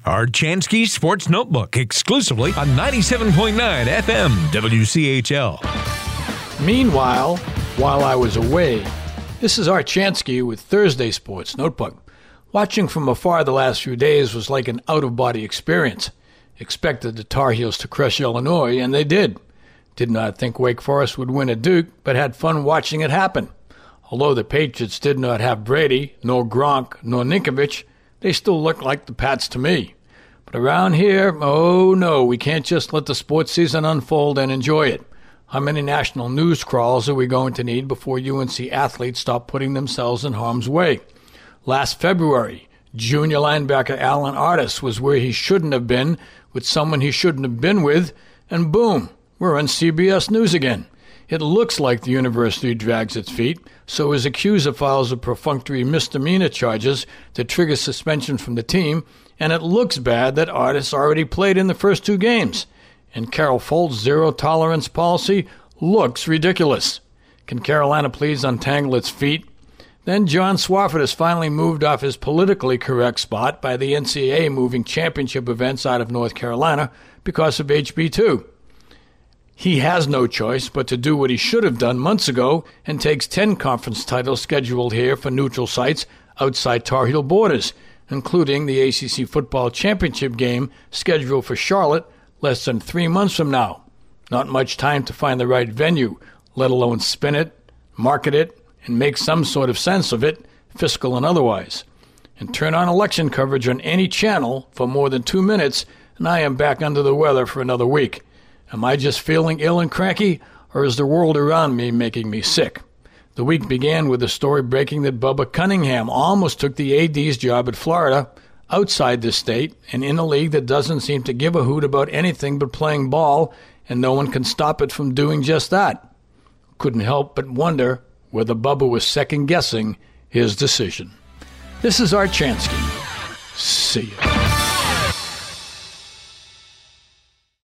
Art Chansky Sports Notebook, exclusively on 97.9 FM WCHL. Meanwhile, while I was away, this is Art Chansky with Thursday Sports Notebook. Watching from afar the last few days was like an out-of-body experience. Expected the Tar Heels to crush Illinois, and they did. Did not think Wake Forest would win at Duke, but had fun watching it happen. Although the Patriots did not have Brady, nor Gronk, nor Ninkovich, they still look like the Pats to me. But around here, oh no, we can't just let the sports season unfold and enjoy it. How many national news crawls are we going to need before UNC athletes stop putting themselves in harm's way? Last February, junior linebacker Alan Artis was where he shouldn't have been, with someone he shouldn't have been with, and boom, we're on CBS News again. It looks like the university drags its feet, so his accuser files a perfunctory misdemeanor charges to trigger suspension from the team, and it looks bad that Artis already played in the first two games. And Carol Folt's zero-tolerance policy looks ridiculous. Can Carolina please untangle its feet? Then John Swofford has finally moved off his politically correct spot by the NCAA moving championship events out of North Carolina because of HB2. He has no choice but to do what he should have done months ago and takes 10 conference titles scheduled here for neutral sites outside Tar Heel borders, including the ACC football championship game scheduled for Charlotte less than 3 months from now. Not much time to find the right venue, let alone spin it, market it, and make some sort of sense of it, fiscal and otherwise. And turn on election coverage on any channel for more than 2 minutes, and I am back under the weather for another week. Am I just feeling ill and cranky, or is the world around me making me sick? The week began with a story breaking that Bubba Cunningham almost took the AD's job at Florida, outside the state, and in a league that doesn't seem to give a hoot about anything but playing ball, and no one can stop it from doing just that. Couldn't help but wonder whether Bubba was second-guessing his decision. This is Art Chansky. See ya.